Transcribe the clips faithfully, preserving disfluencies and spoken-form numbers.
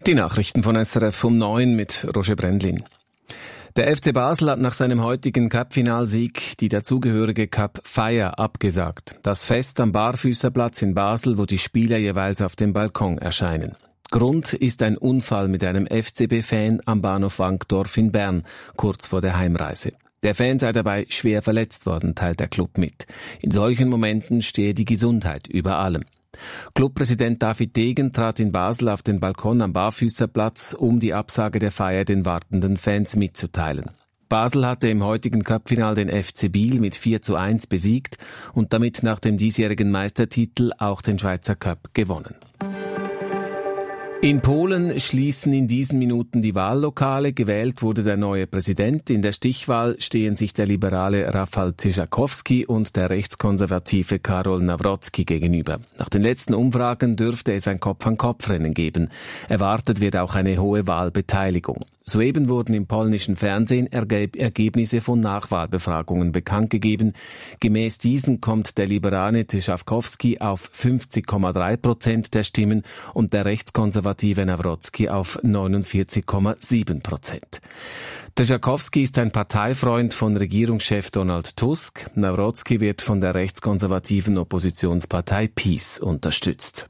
Die Nachrichten von S R F um neun mit Roger Brendlin. Der F C Basel hat nach seinem heutigen Cup-Finalsieg die dazugehörige Cup-Feier abgesagt. Das Fest am Barfüßerplatz in Basel, wo die Spieler jeweils auf dem Balkon erscheinen. Grund ist ein Unfall mit einem F C B-Fan am Bahnhof Wankdorf in Bern, kurz vor der Heimreise. Der Fan sei dabei schwer verletzt worden, teilt der Club mit. In solchen Momenten stehe die Gesundheit über allem. Clubpräsident David Degen trat in Basel auf den Balkon am Barfüßerplatz, um die Absage der Feier den wartenden Fans mitzuteilen. Basel hatte im heutigen Cupfinal den F C Biel mit vier zu eins besiegt und damit nach dem diesjährigen Meistertitel auch den Schweizer Cup gewonnen. In Polen schließen in diesen Minuten die Wahllokale. Gewählt wurde der neue Präsident. In der Stichwahl stehen sich der liberale Rafał Trzaskowski und der rechtskonservative Karol Nawrocki gegenüber. Nach den letzten Umfragen dürfte es ein Kopf-an-Kopf-Rennen geben. Erwartet wird auch eine hohe Wahlbeteiligung. Soeben wurden im polnischen Fernsehen Erge- Ergebnisse von Nachwahlbefragungen bekannt gegeben. Gemäß diesen kommt der liberale Trzaskowski auf fünfzig Komma drei Prozent der Stimmen und der rechtskonservative Nawrocki auf neunundvierzig Komma sieben Prozent. Trzaskowski ist ein Parteifreund von Regierungschef Donald Tusk. Nawrocki wird von der rechtskonservativen Oppositionspartei PiS unterstützt.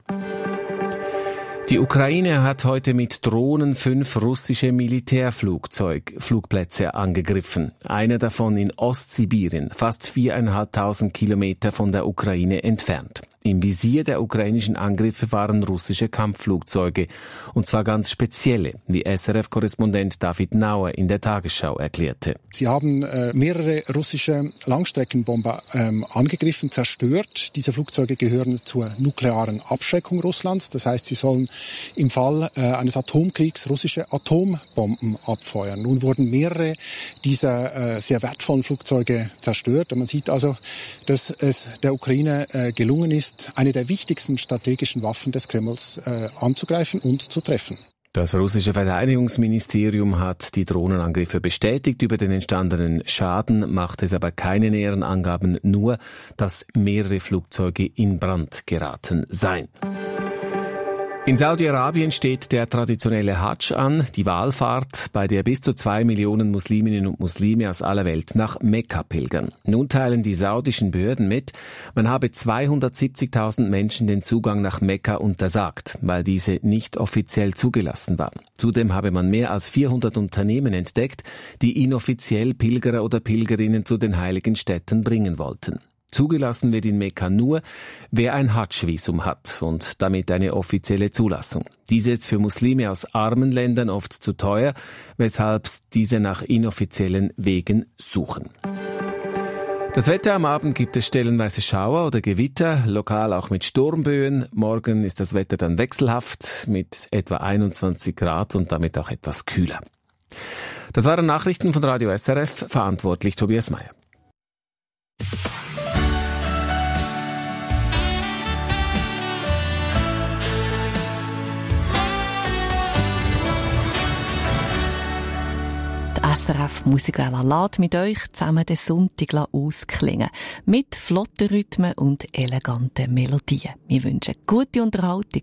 Die Ukraine hat heute mit Drohnen fünf russische Militärflugzeugflugplätze angegriffen. Einer davon in Ostsibirien, fast viereinhalbtausend Kilometer von der Ukraine entfernt. Im Visier der ukrainischen Angriffe waren russische Kampfflugzeuge, und zwar ganz spezielle, wie S R F-Korrespondent David Nauer in der Tagesschau erklärte. Sie haben äh, mehrere russische Langstreckenbomber ähm, angegriffen, zerstört. Diese Flugzeuge gehören zur nuklearen Abschreckung Russlands. Das heißt, sie sollen im Fall äh, eines Atomkriegs russische Atombomben abfeuern. Nun wurden mehrere dieser äh, sehr wertvollen Flugzeuge zerstört. Und man sieht also, dass es der Ukraine äh, gelungen ist, eine der wichtigsten strategischen Waffen des Kremls äh, anzugreifen und zu treffen. Das russische Verteidigungsministerium hat die Drohnenangriffe bestätigt. Über den entstandenen Schaden macht es aber keine näheren Angaben, nur dass mehrere Flugzeuge in Brand geraten seien. In Saudi-Arabien steht der traditionelle Hadsch an, die Wallfahrt, bei der bis zu zwei Millionen Musliminnen und Muslime aus aller Welt nach Mekka pilgern. Nun teilen die saudischen Behörden mit, man habe zweihundertsiebzigtausend Menschen den Zugang nach Mekka untersagt, weil diese nicht offiziell zugelassen waren. Zudem habe man mehr als vierhundert Unternehmen entdeckt, die inoffiziell Pilgerer oder Pilgerinnen zu den heiligen Städten bringen wollten. Zugelassen wird in Mekka nur, wer ein Hadsch-Visum hat und damit eine offizielle Zulassung. Diese ist für Muslime aus armen Ländern oft zu teuer, weshalb diese nach inoffiziellen Wegen suchen. Das Wetter: am Abend gibt es stellenweise Schauer oder Gewitter, lokal auch mit Sturmböen. Morgen ist das Wetter dann wechselhaft mit etwa einundzwanzig Grad und damit auch etwas kühler. Das waren Nachrichten von Radio S R F, verantwortlich Tobias Meyer. S R F Musikwelle lässt mit euch zusammen den Sonntag ausklingen. Mit flotten Rhythmen und eleganten Melodien. Wir wünschen gute Unterhaltung.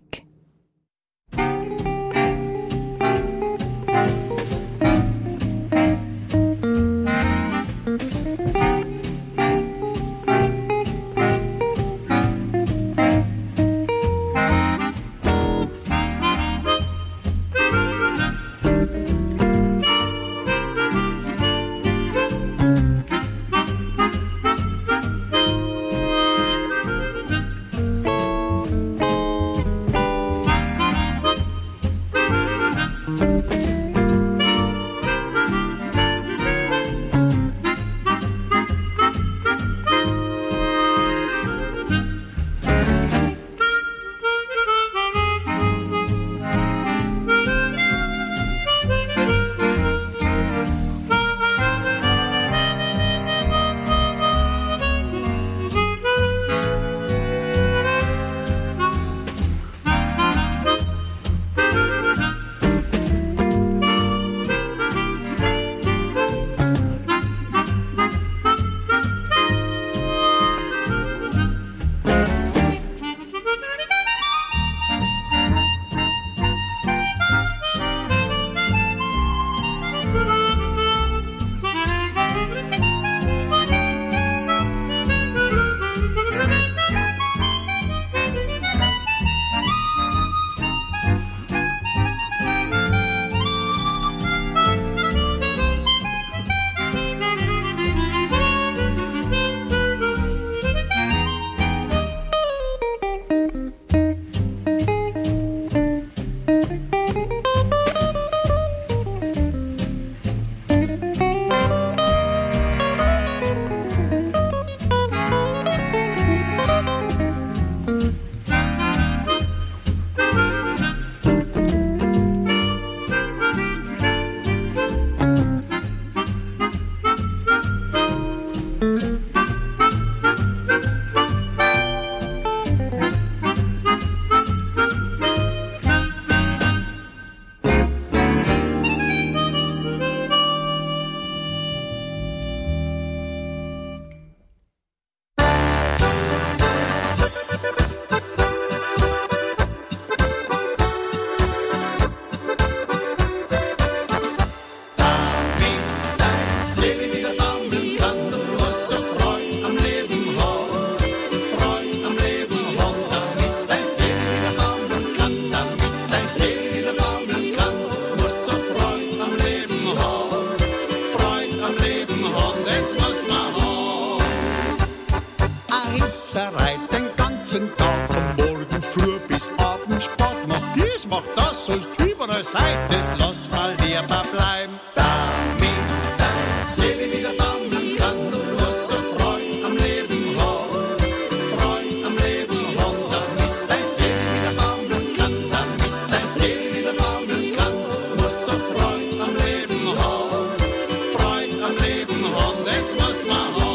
Schweitzerei den ganzen Tag, von morgen früh bis abends spät. Mach dies, mach das, sollst überall sein, das lass mal dir bleiben. Damit dein Seele wieder baumeln kann, musst du Freude am Leben haben. Freude am Leben haben, damit dein Seele wieder baumeln kann, damit dein Seele wieder baumeln kann, musst du Freude am Leben haben. Freude am Leben haben, das muss man haben.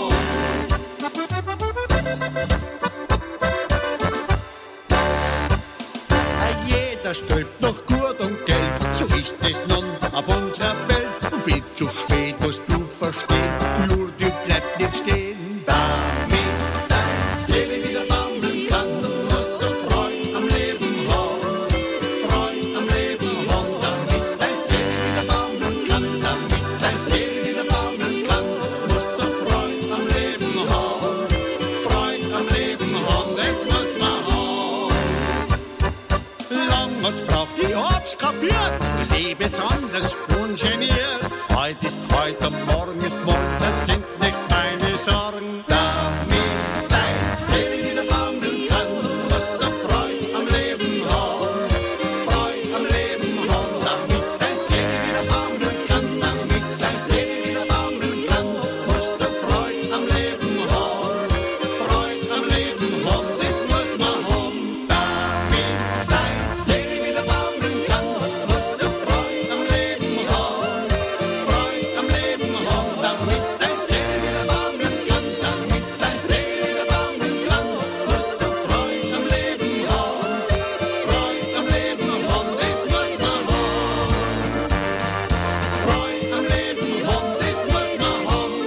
Jeder strebt noch Gut und Geld, so ist es nun auf unserer Welt. Und viel zu spät musst du verstehen, nur du bleibst nicht stehen. Damit deine Seele wieder baumeln kann, musst du Freude am Leben haben. Freude am Leben haben, damit deine Seele wieder baumeln kann, damit deine Seele wieder baumeln kann, musst du Freude am Leben haben. Freude am Leben haben, das muss man haben. Lang hat's braucht, ich hab's kapiert. Ich lebe jetzt anders, ungeniert. Heute ist heute und morgen ist morgen, das sind nicht meine Sorgen. Damit deine Seele wieder baumeln kann, musst du Freude am Leben haben. Freude am Leben haben, damit deine Seele wieder baumeln kann, damit deine Seele wieder baumeln kann, musst du Freude am Leben haben. Freude am Leben haben, das muss man haben. Damit deine Seele wieder baumeln kann, musst du Freude am Leben haben. Freude am Leben haben, damit deine Seele wieder baumeln kann, damit deine Seele wieder baumeln kann, musst du Freude am Leben haben. Freude am Leben haben, das muss man haben. Freude am Leben haben, das muss man haben.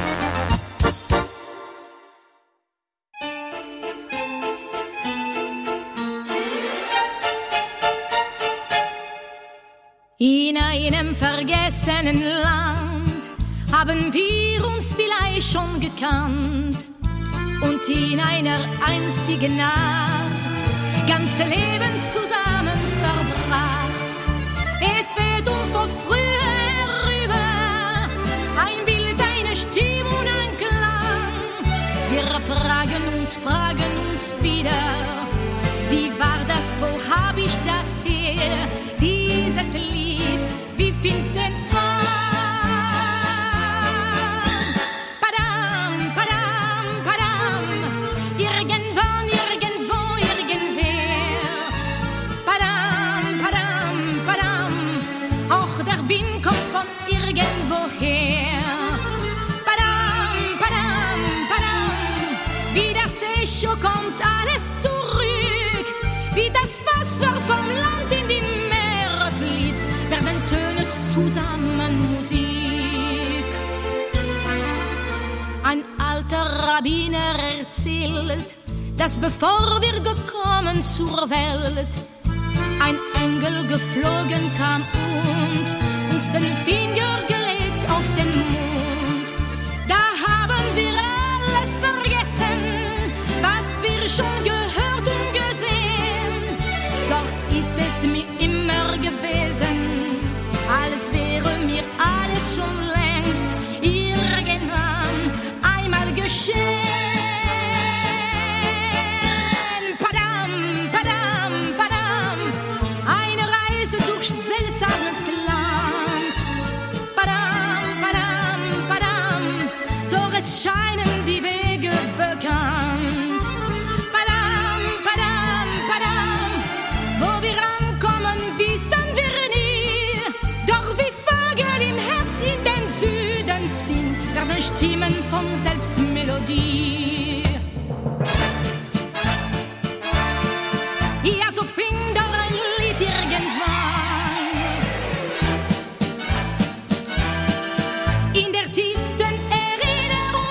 In einem vergessenen Land haben wir uns vielleicht schon gekannt und in einer einzigen Nacht ganze Leben zusammen verbracht. Es weht uns von früher herüber ein Bild, eine Stimme und ein Klang. Wir fragen und fragen uns wieder, wie war das, wo hab ich das her? Dieses Lied, wie find's denn an? Padam, padam, padam, irgendwann, irgendwo, irgendwer. Padam, padam, padam, auch der Wind kommt von irgendwoher. Padam, padam, padam, wie das Echo kommt alles zurück, wie das Wasser vom Land in die Meere fließt, werden Töne zusammen Musik. Ein alter Rabbiner erzählt, dass bevor wir gekommen zur Welt, ein Engel geflogen kam und uns den Finger gelegt auf den Mund. Da haben wir alles vergessen, was wir schon gehört und gesehen. Doch ist es mir immer gewesen, als wäre mir alles schon längst irgendwann einmal geschehen. Padam, padam, padam, eine Reise durch seltsames Land. Padam, padam, padam, doch es scheinen die Wege bekannt. Padam, padam, padam, wo wir ankommen, wissen wir nie. Doch wie Vögel im Herbst in den Süden sind, werden Stimmen von Selbstmelodie. Ja, so fing doch ein Lied irgendwann. In der tiefsten Erinnerung.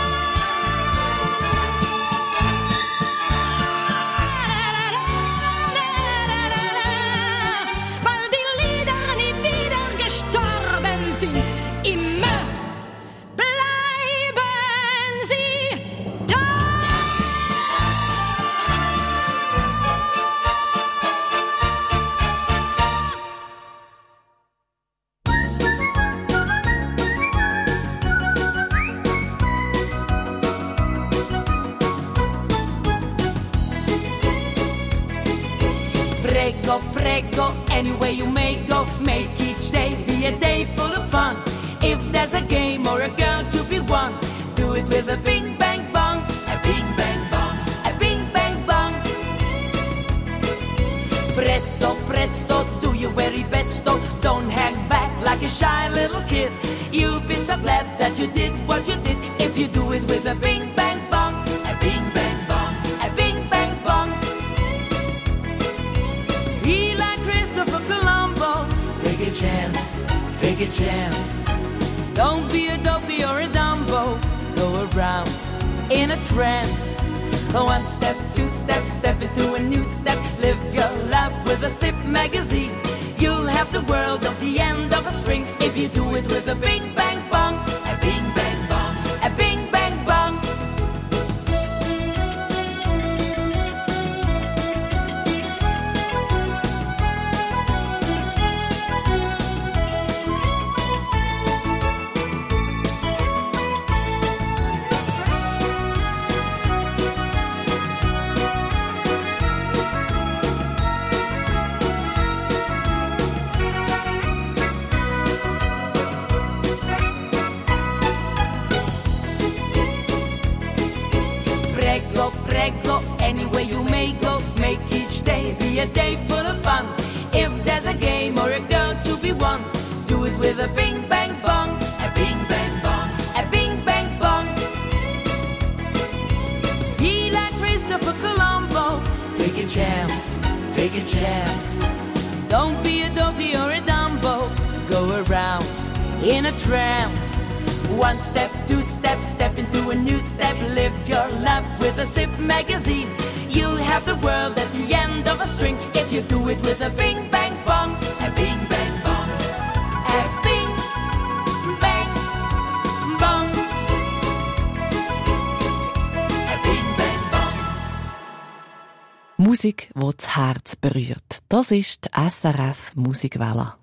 Weil die Lieder nie wieder gestorben sind, immer bleiben sie. Prego, prego, anywhere you may go, make each day be a day full of fun. If there's a game or a girl to be won, do it with a bing bang bong, a bing bang bong, a bing bang bong. Presto, presto, do your very besto, don't hang back like a shy little kid. You'll be so glad that you did what you did if you do it with a bing bang bong, a bing bang bong, a bing bang bong. Be like Christopher Colombo, take a chance, take a chance. Don't be a dopey or a Dumbo, go around in a trance. One step, two steps, step into a new step, live your life with a Zip magazine. You'll have the world at the end of a string if you do it with a bing bang bong, a bing bang bong, a bing bang bong. Prego, anywhere you may go, make each day be a day full of fun. If there's a game or a girl to be won, do it with a bing bang bong, a bing bang bong, a bing bang bong. Be like Christopher Colombo, take a chance, take a chance. Don't be a dopey or a Dumbo, go around in a trance. One step, two steps, step into a new step, live your life with a Zip magazine. You'll have the world at the end of a string if you do it with a bing bang bong, a bing bang bong, a bing bang bong, a bing bang bong. Musik, die das Herz berührt. Das ist die S R F Musikwelle.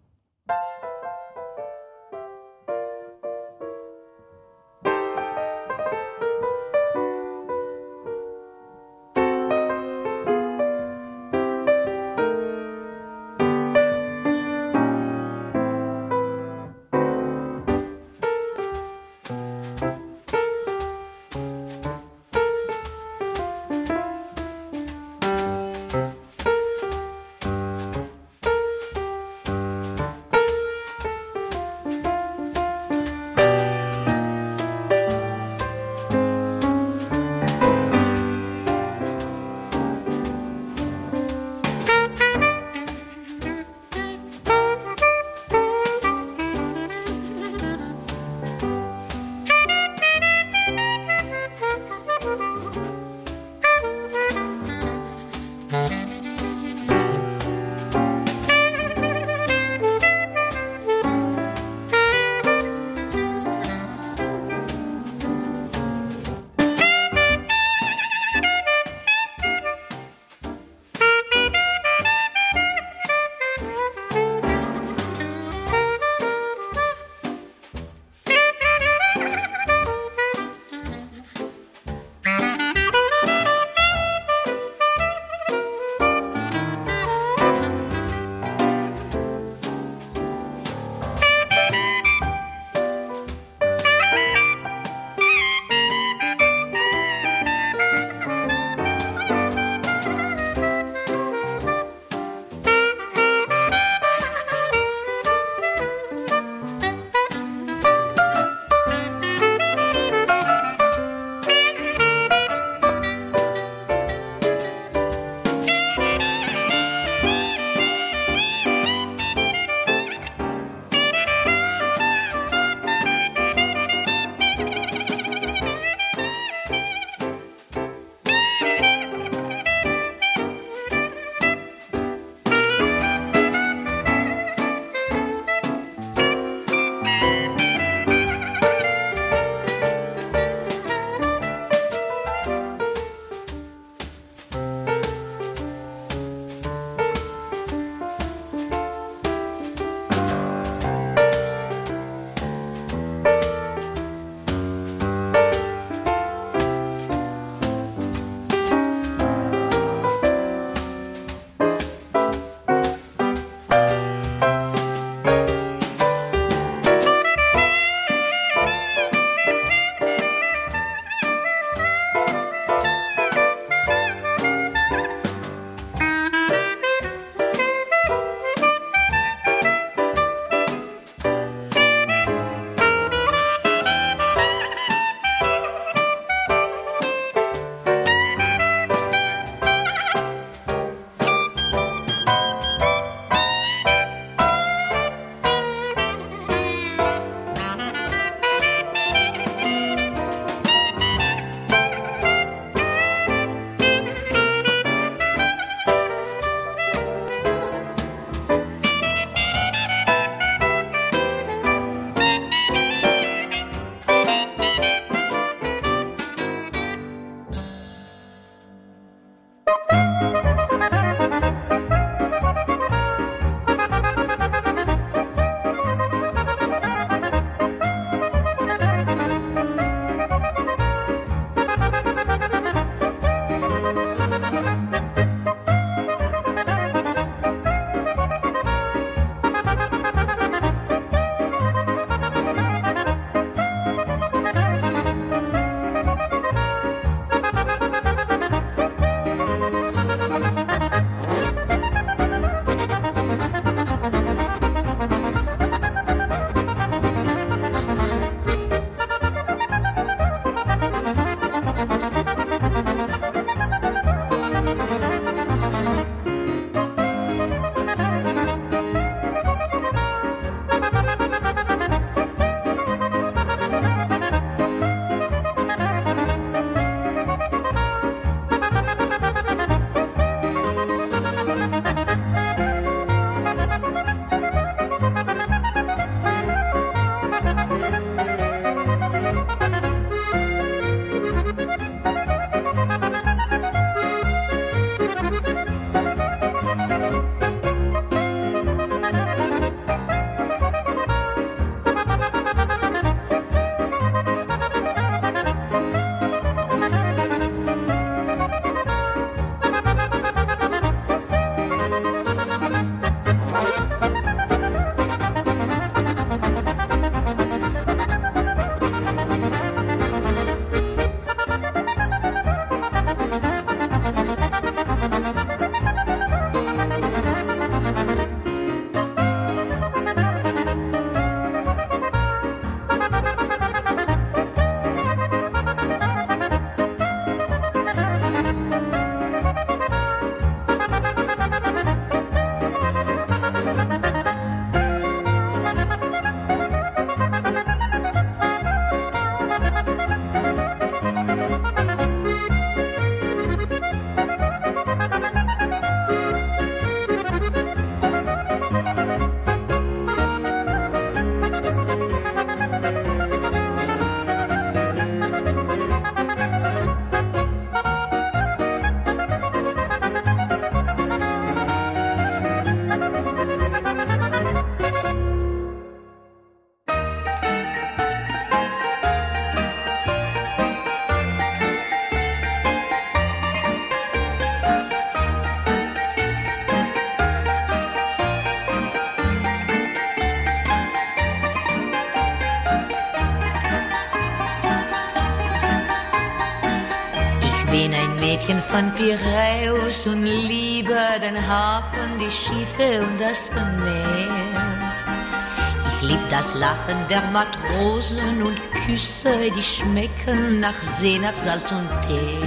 Mädchen von Piräus und liebe den Hafen, die Schiffe und das Meer. Ich lieb das Lachen der Matrosen und Küsse, die schmecken nach See, nach Salz und Teer.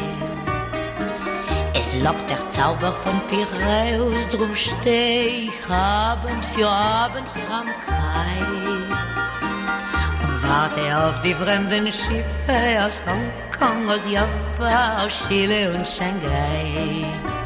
Es lockt der Zauber von Piräus, drum steh ich Abend für Abend hier am Kai und warte auf die fremden Schiffe aus Hongkong, aus Java, aus Chile und Shanghai.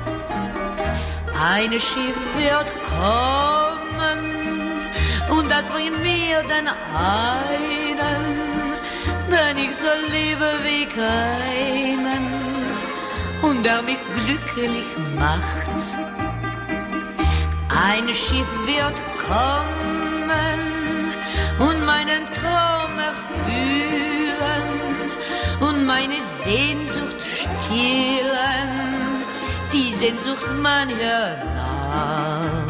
Ein Schiff wird kommen und das bringt mir den einen, den ich so liebe wie keinen und der mich glücklich macht. Ein Schiff wird kommen und meinen Traum erfüllen und meine Sehnsucht stillen, die Sehnsucht mancher Nacht.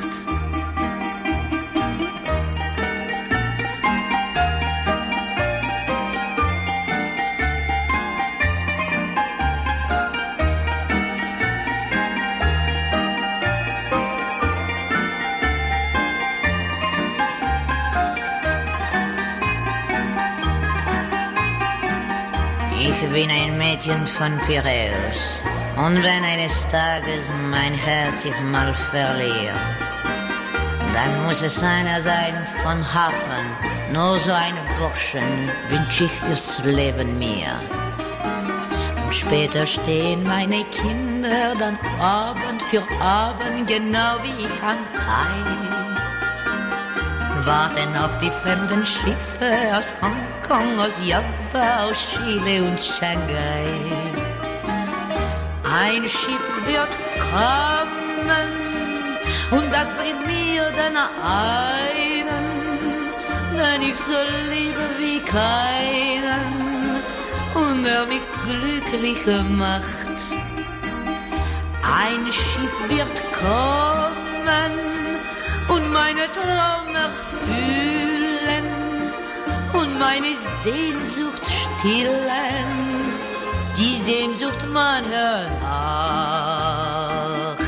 Ich bin ein Mädchen von Piräus und wenn eines Tages mein Herz sich mal verliert, dann muss es einer sein von Hafen, nur so einen Burschen wünsch ich fürs Leben mir. Und später stehen meine Kinder dann Abend für Abend, genau wie ich am Kai, warten auf die fremden Schiffe aus Hongkong, aus Java, aus Chile und Shanghai. Ein Schiff wird kommen und das bringt mir den einen, den ich so liebe wie keinen und der mich glücklich macht. Ein Schiff wird kommen und meine Traum erfüllen und meine Sehnsucht stillen, die Sehnsucht meiner Nacht.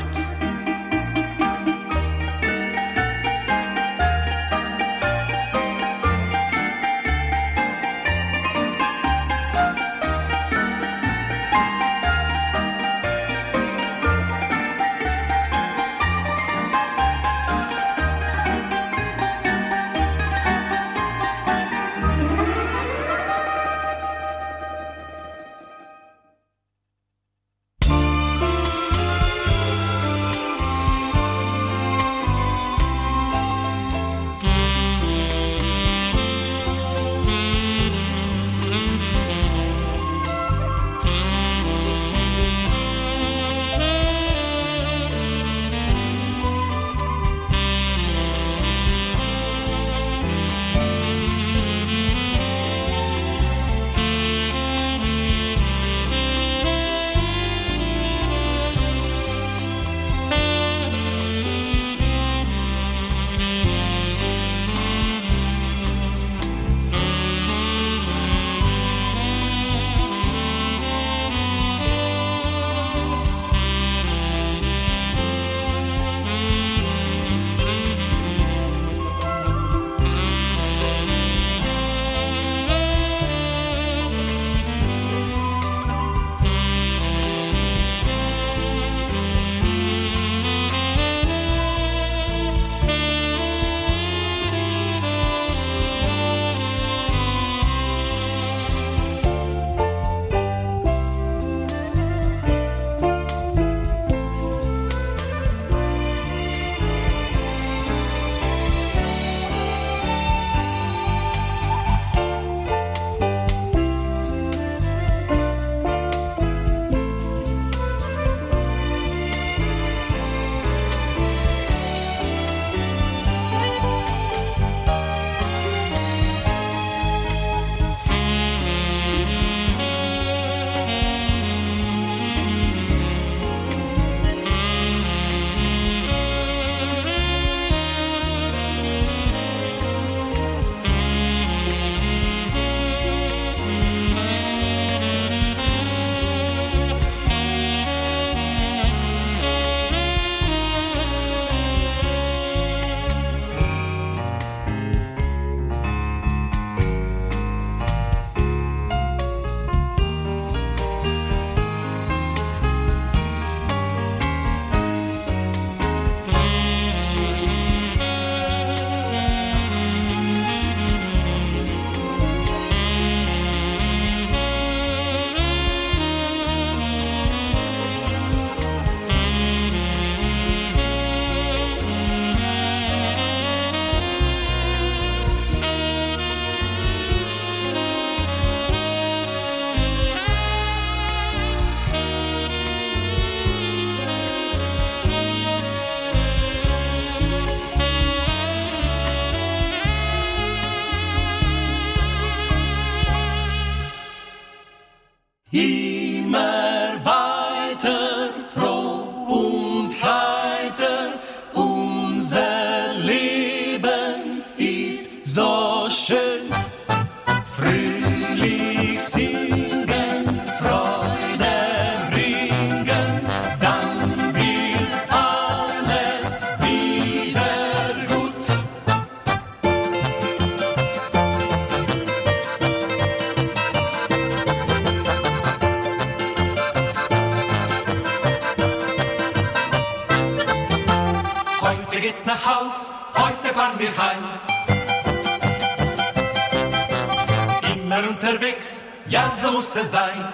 geht's nach Haus, heute fahren wir heim. Immer unterwegs, ja, so muss es sein.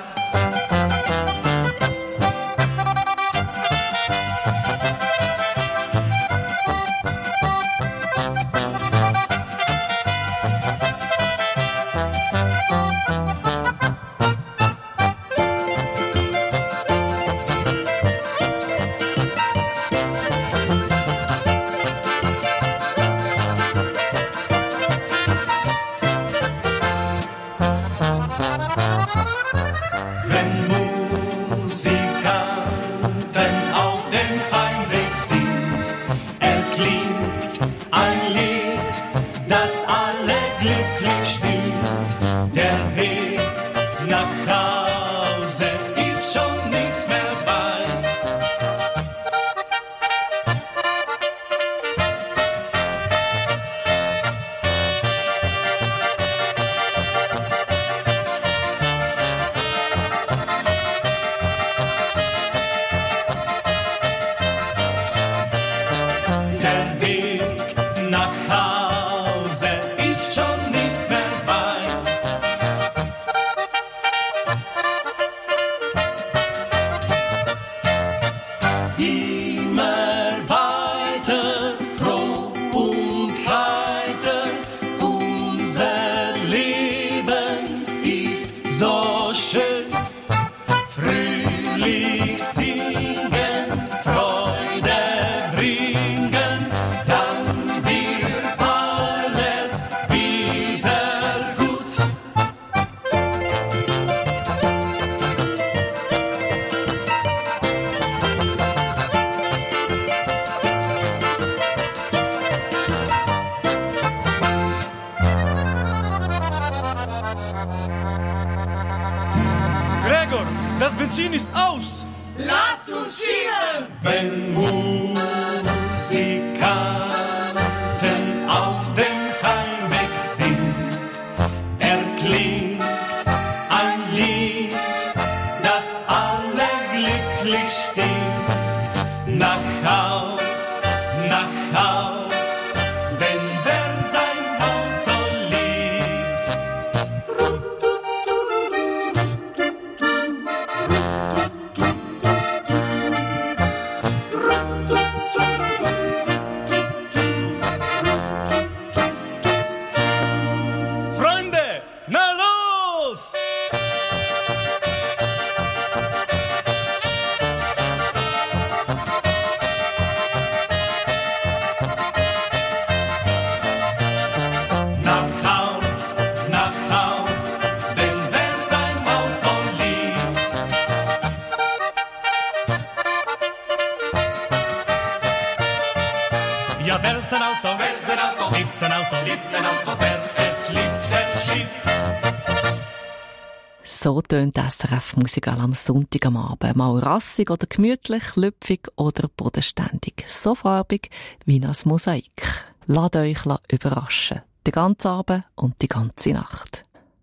So tönt S R F-Musical am Sonntag am Abend. Mal rassig oder gemütlich, lüpfig oder bodenständig. So farbig wie ein Mosaik. Lasst euch überraschen. Den ganzen Abend und die ganze Nacht.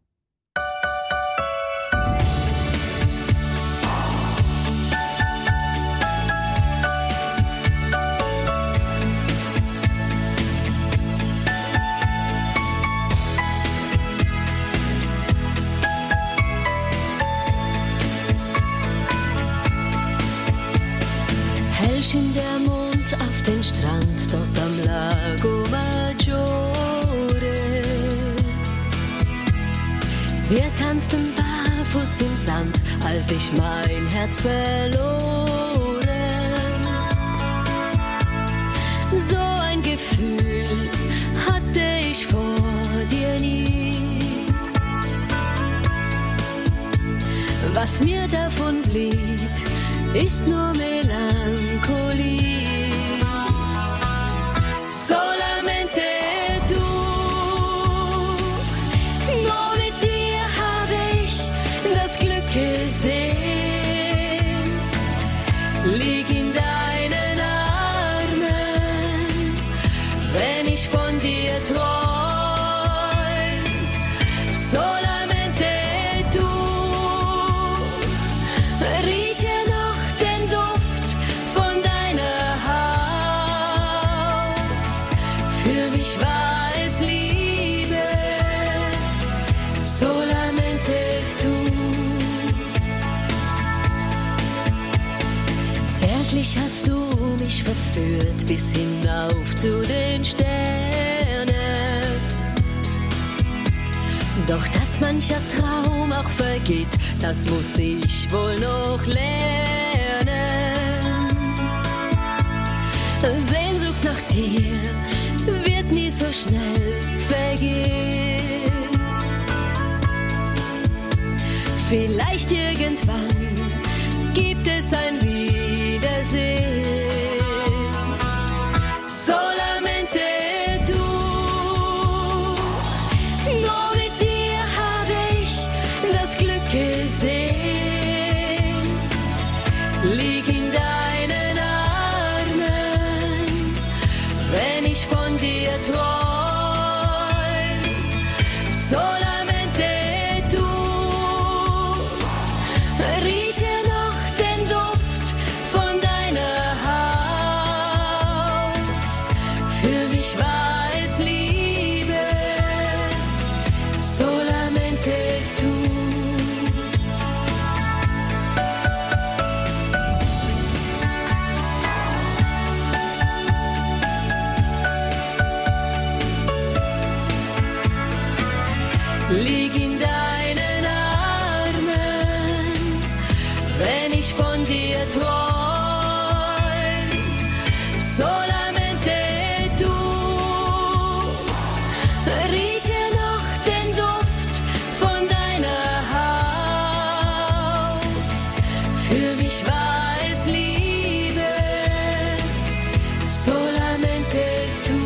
Hell schien der Mond auf den Strand, dort am Lago Maggiore. Wir tanzten barfuß im Sand, als ich mein Herz verloren. So ein Gefühl hatte ich vor dir nie. Was mir davon blieb, ist nur Melancholie. Solamente tu, nur mit dir habe ich das Glück gesehen. Lieg in deinen Armen, wenn ich von dir träum. Solamente tu, rieche noch den Duft von deiner Haut. Zärtlich hast du mich verführt bis hinauf zu den Sternen. Doch dass mancher Traum auch vergeht, das muss ich wohl noch lernen. Sehnsucht nach dir wird nie so schnell vergehen. Vielleicht irgendwann gibt es ein Wiedersehen. Solamente du, nur mit dir habe ich das Glück gesehen. Lieg in deinen Armen, wenn ich von dir träum. Solamente du, rieche noch den Duft von deiner Haut. Für mich war es Liebe, solamente du. Lieg in deinen Armen, wenn ich von dir träum. Solamente du, rieche noch den Duft von deiner Haut. Für mich war es Liebe, solamente du.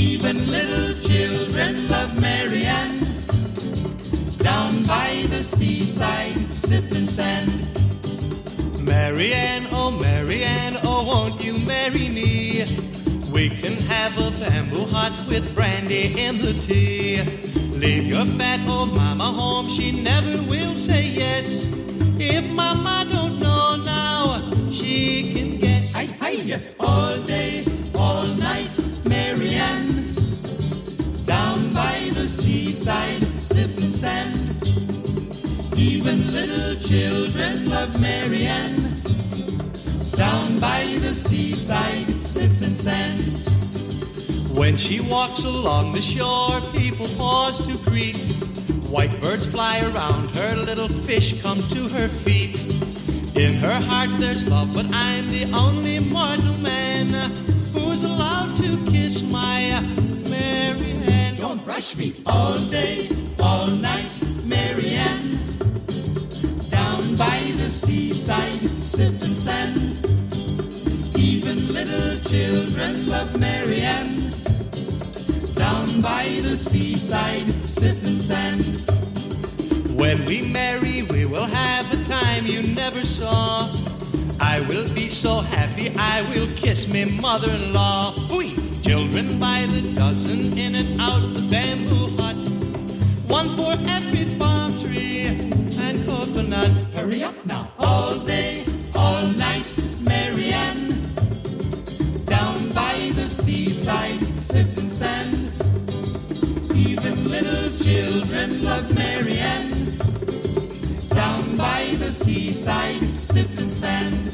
Even little children love Marianne. Down by the seaside, sifting sand. Marianne, oh Marianne, oh won't you marry me? We can have a bamboo hut with brandy in the tea. Leave your fat old mama home, she never will say yes. If mama don't know now, she can guess. Hi, hi, yes, all day, all night, Marianne. Down by the seaside, sifting sand. Even little children love Marianne. Down by the seaside, sifting sand. When she walks along the shore, people pause to greet. White birds fly around her, little fish come to her feet. In her heart there's love, but I'm the only mortal man who's allowed to kiss my Marianne. Don't rush me all day, all night, Marianne. Down by the seaside, sifting sand. Even little children love Marianne. Down by the seaside, sifting sand. When we marry, we will have a time you never saw. I will be so happy, I will kiss me mother-in-law. Fui! Children by the dozen, in and out the bamboo hut. One for every palm tree and coconut. Hurry up now, all day, all night, Marianne. Down by the seaside, sifting sand. Even little children love Marianne. Down by the seaside, sifting sand.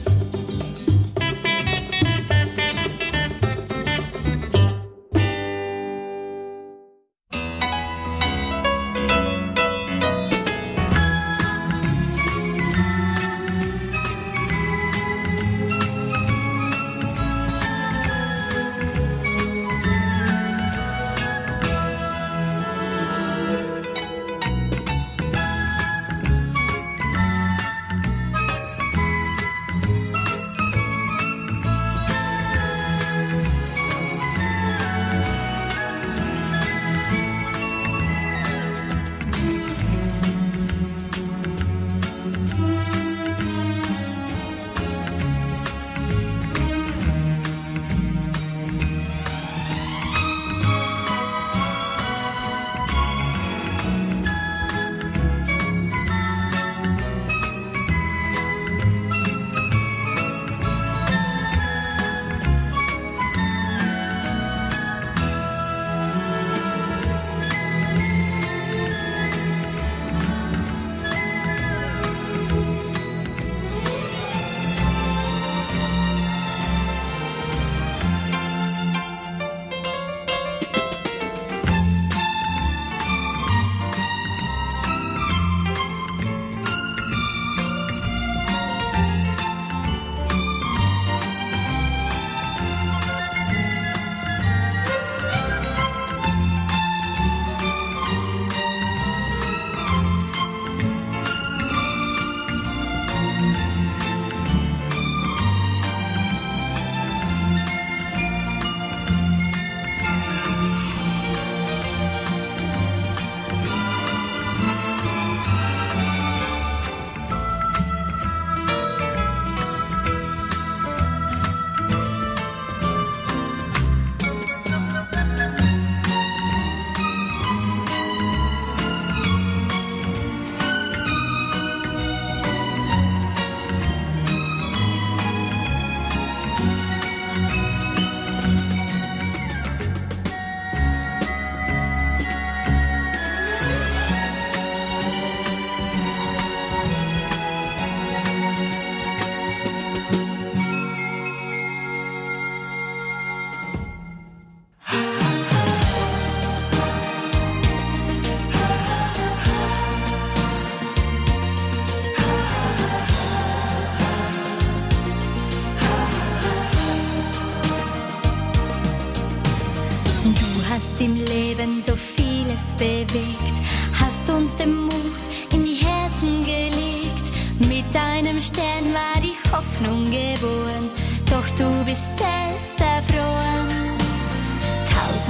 im Leben so vieles bewegt, hast uns den Mut in die Herzen gelegt. Mit deinem Stern war die Hoffnung geboren, doch du bist selbst erfroren.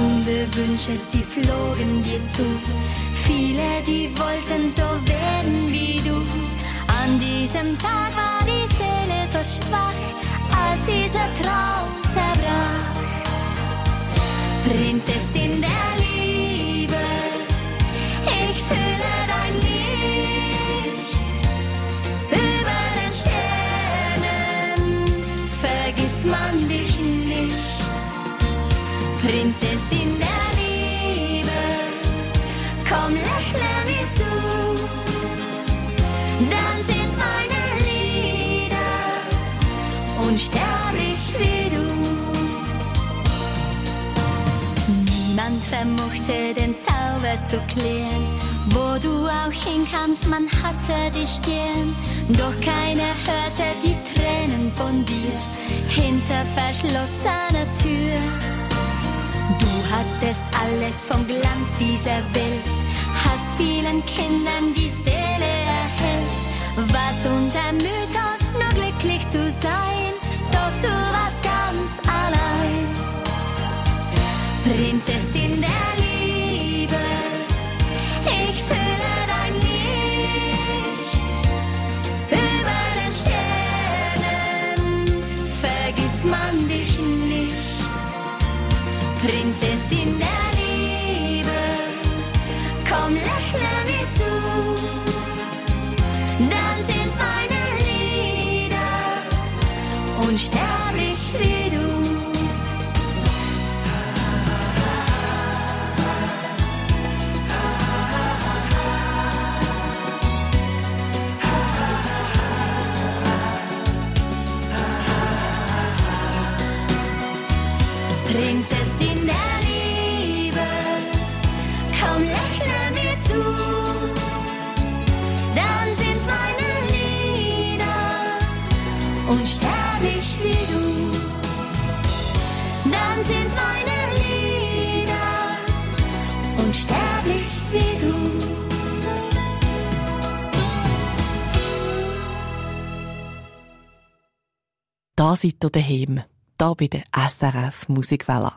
Tausende Wünsche, sie flogen dir zu. Viele, die wollten so werden wie du. An diesem Tag war die Seele so schwach, als dieser Traum zerbrach. Prinzessin der Liebe, ich fühle dein Licht. Über den Sternen vergisst man dich nicht. Prinzessin der Liebe, komm, lächle mir zu. Dann sind meine Lieder unsterblich wie du. Niemand vermochte den Zauber zu klären. Wo du auch hinkamst, man hatte dich gern. Doch keiner hörte die Tränen von dir hinter verschlossener Tür. Du hattest alles vom Glanz dieser Welt, hast vielen Kindern die Seele erhellt. Warst untermüht, nur glücklich zu sein, doch du warst ganz allein. Prinzessin der Liebe, ich fühle dein Licht. Über den Sternen vergisst man dich nicht. Prinzessin der Liebe, komm, lächle mir zu. Dann sind meine Lieder unsterblich wie du. Prinzessin der Liebe, komm, lächle mir zu. Dann sind meine Lieder unsterblich wie du. Dann sind meine Lieder unsterblich wie du. Da seid ihr daheim, da bei der S R F Musikwelle.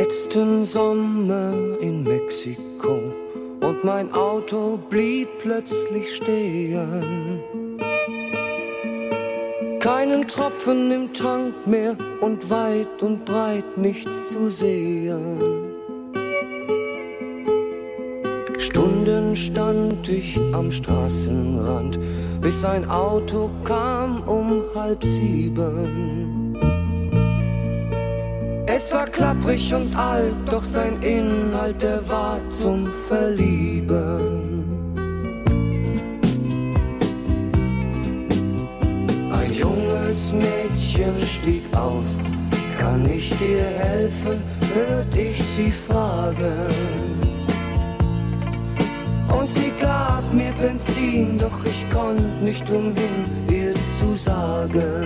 letzten Sommer in Mexiko und mein Auto blieb plötzlich stehen. Keinen Tropfen im Tank mehr und weit und breit nichts zu sehen. Stunden stand ich am Straßenrand, bis ein Auto kam um halb sieben. Es war klapprig und alt, doch sein Inhalt, der war zum Verlieben. Ein junges Mädchen stieg aus, kann ich dir helfen, hört ich sie fragen. Und sie gab mir Benzin, doch ich konnte nicht umhin, ihr zu sagen: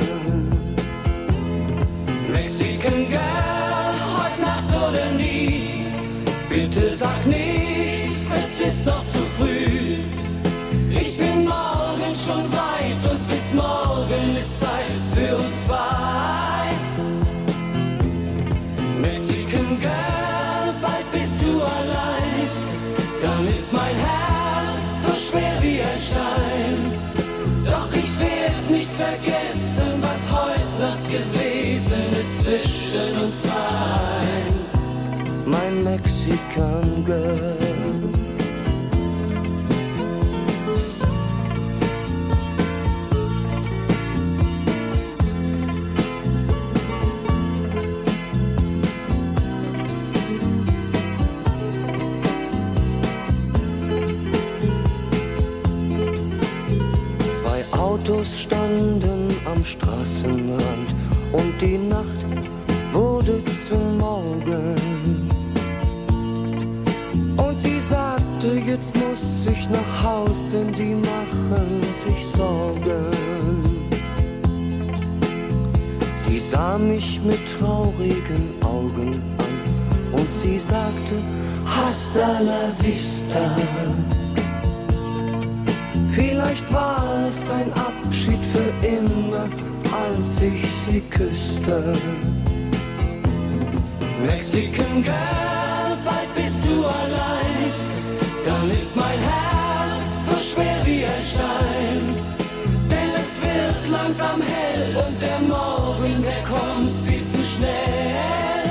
Mexican Girl, heute Nacht oder nie, bitte sag nicht, es ist noch zu früh. Ich bin morgen schon weit und bis morgen ist Zeit für uns zwei. Mexican Girl, bald bist du allein, dann ist mein Herz so schwer wie ein Stein. Doch ich werd nicht vergessen, was heute Nacht gewesen ist zwischen uns zwei. Mein Mexican Girl. Autos standen am Straßenrand und die Nacht wurde zum Morgen. Und sie sagte, jetzt muss ich nach Haus, denn die machen sich Sorgen. Sie sah mich mit traurigen Augen an und sie sagte, hasta la vista. Vielleicht war es ein Abschied für immer, als ich sie küsste. Mexican Girl, bald bist du allein, dann ist mein Herz so schwer wie ein Stein. Denn es wird langsam hell und der Morgen, der kommt viel zu schnell.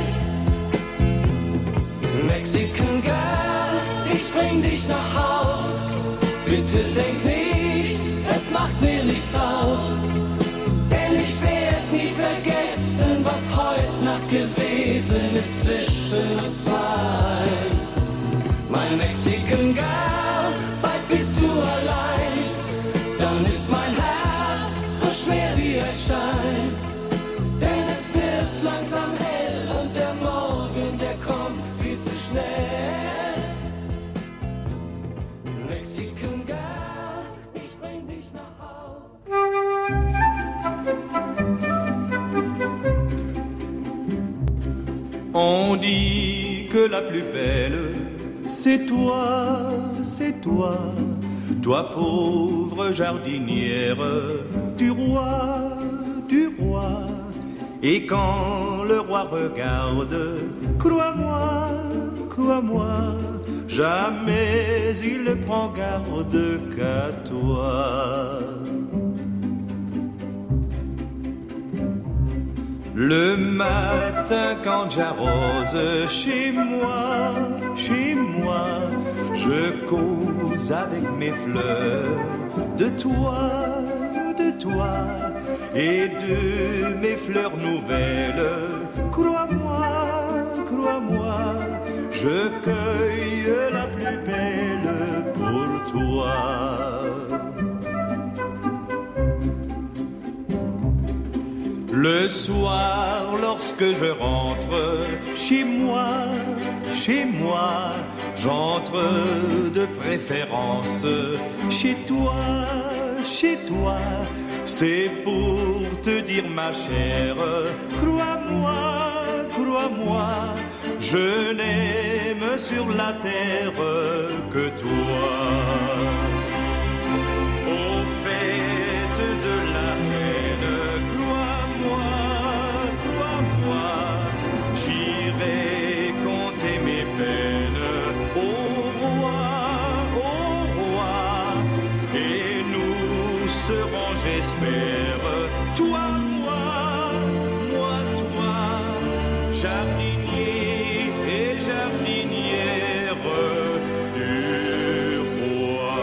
Mexican Girl, ich bring dich nach Haus. Bitte denk nicht, es macht mir nichts aus, denn ich werd nie vergessen, was heute Nacht gewesen ist zwischen uns zwei. Mein Mexican Girl, bald bist du allein, dann ist mein Herz so schwer wie ein Stein, denn es wird langsam hell und der Morgen, der kommt viel zu schnell. Mexican Girl, ich bring dich nach Hause. On dit que la plus belle, c'est toi, c'est toi, toi pauvre jardinière du roi, du roi. Et quand le roi regarde, crois-moi, crois-moi, jamais il ne prend garde qu'à toi. Le matin quand j'arrose chez moi, chez moi, je cause avec mes fleurs de toi, de toi et de mes fleurs nouvelles. Crois-moi, crois-moi, je cueille la plus belle pour toi. Le soir, lorsque je rentre chez moi, chez moi, j'entre de préférence chez toi, chez toi. C'est pour te dire ma chère, crois-moi, crois-moi, je n'aime sur la terre que toi. Aux fêtes de la reine, crois-moi, crois-moi, j'irai j'espère. Toi, moi, moi, toi, jardinier et jardinière du roi.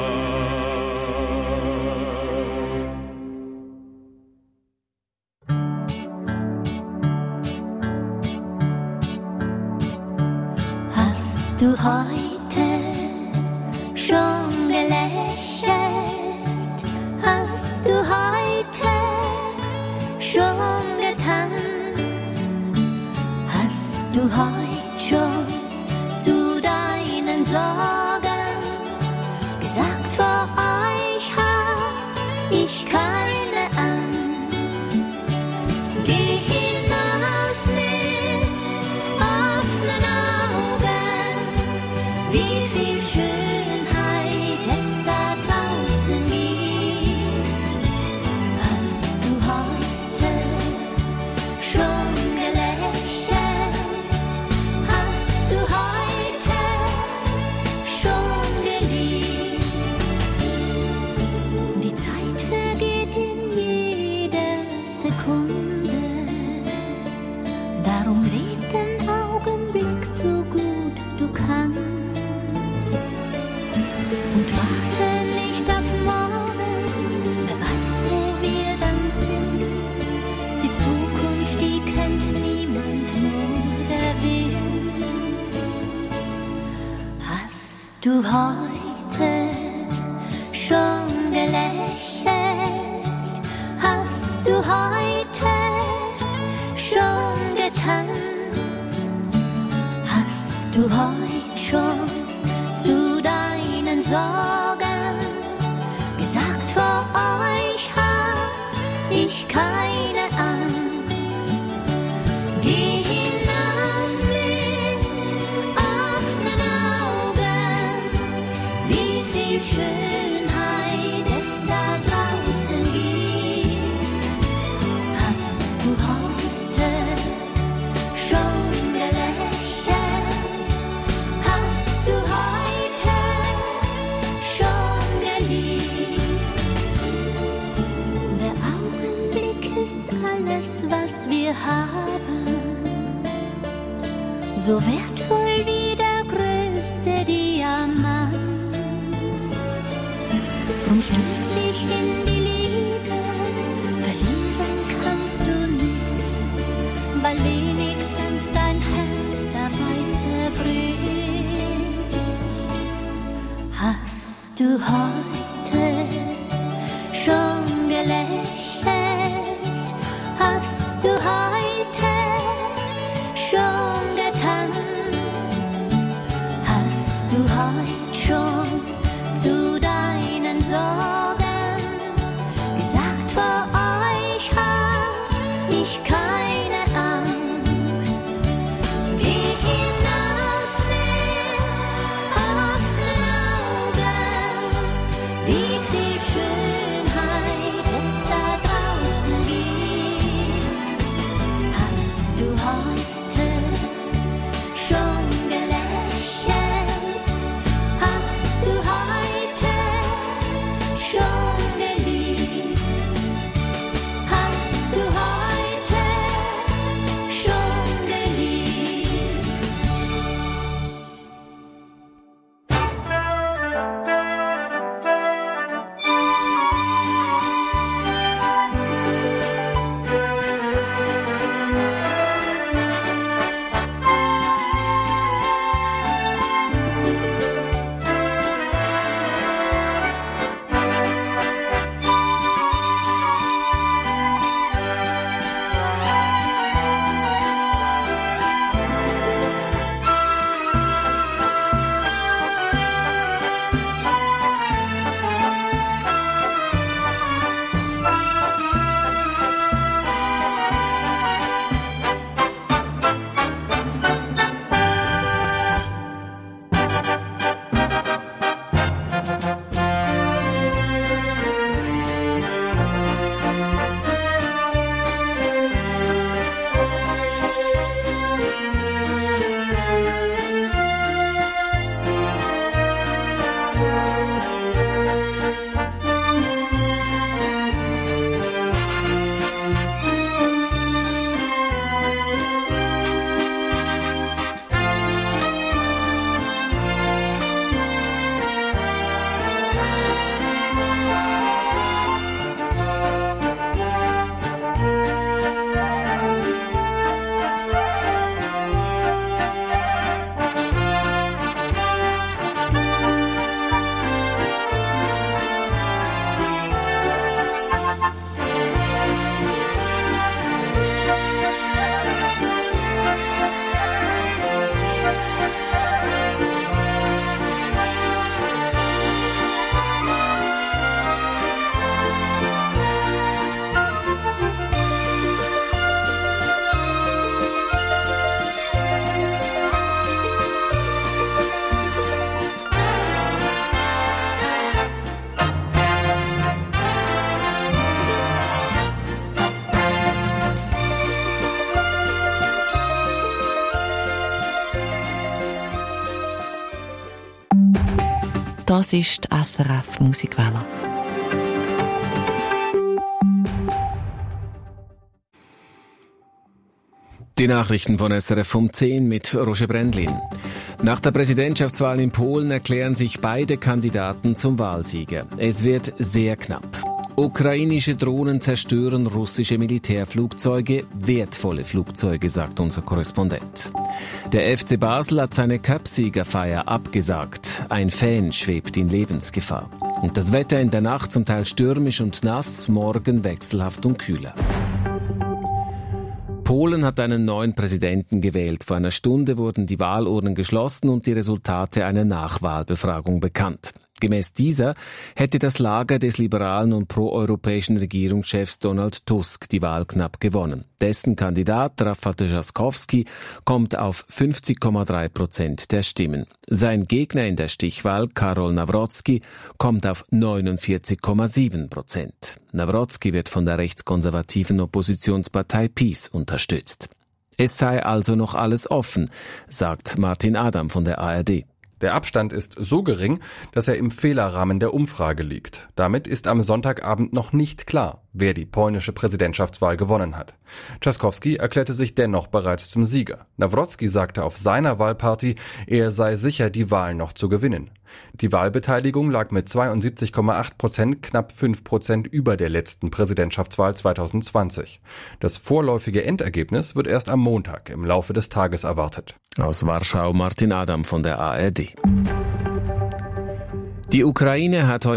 Hast du heute schon gelächelt? Hast du heute schon getanzt? Hast du heute schon zu deinen Sorgen gesagt, vor euch hab ich keine Angst? Geh hinaus mit offenen Augen, wie viel Schönheit es da draußen gibt. Hast du heute schon gelächelt? Hast du heute schon geliebt? Die Zeit vergeht in jeder Sekunde, darum leb den Augenblick so gut du kannst und warte nicht auf morgen, wer weiß, wo wir dann sind. Die Zukunft, die kennt niemand, nur der Wind. Hast du heute schon gelächelt? Hast du heute schon getanzt? Hast du heute schon zu deinen Sorgen gesagt, vor euch hab ich keine Angst? Geh hinaus mit offenen Augen, wie viel Schönheit es da draußen gibt. Hast du heute schon gelächelt? Hast du heute schon geliebt? Der Augenblick ist alles, was wir haben, so wertvoll wie der größte Diamant. Drum stürz dich in die Liebe, verlieren kannst du nicht, weil wenigstens dein Herz dabei zerbricht. Hast du heute schon gelächelt? Hast du heute schon getanzt? Hast du heute schon zu deinen Sorgen gesagt, vor euch hab ich keine Angst? Geh hinaus mit offenen Augen, Das ist die S R F Musikwelle. Die Nachrichten von S R F um zehn mit Roger Brendlin. Nach der Präsidentschaftswahl in Polen erklären sich beide Kandidaten zum Wahlsieger. Es wird sehr knapp. Ukrainische Drohnen zerstören russische Militärflugzeuge, wertvolle Flugzeuge, sagt unser Korrespondent. Der F C Basel hat seine Cup-Siegerfeier abgesagt. Ein Fan schwebt in Lebensgefahr. Und das Wetter in der Nacht zum Teil stürmisch und nass, morgen wechselhaft und kühler. Polen hat einen neuen Präsidenten gewählt. Vor einer Stunde wurden die Wahlurnen geschlossen und die Resultate einer Nachwahlbefragung bekannt. Gemäß dieser hätte das Lager des liberalen und proeuropäischen Regierungschefs Donald Tusk die Wahl knapp gewonnen. Dessen Kandidat Rafał Trzaskowski kommt auf fünfzig Komma drei Prozent der Stimmen. Sein Gegner in der Stichwahl, Karol Nawrocki, kommt auf neunundvierzig Komma sieben Prozent. Nawrocki wird von der rechtskonservativen Oppositionspartei PiS unterstützt. Es sei also noch alles offen, sagt Martin Adam von der A R D. Der Abstand ist so gering, dass er im Fehlerrahmen der Umfrage liegt. Damit ist am Sonntagabend noch nicht klar, wer die polnische Präsidentschaftswahl gewonnen hat. Trzaskowski erklärte sich dennoch bereits zum Sieger. Nawrocki sagte auf seiner Wahlparty, er sei sicher, die Wahl noch zu gewinnen. Die Wahlbeteiligung lag mit zweiundsiebzig Komma acht Prozent knapp fünf Prozent über der letzten Präsidentschaftswahl zweitausendzwanzig. Das vorläufige Endergebnis wird erst am Montag im Laufe des Tages erwartet. Aus Warschau Martin Adam von der A R D. Die Ukraine hat heute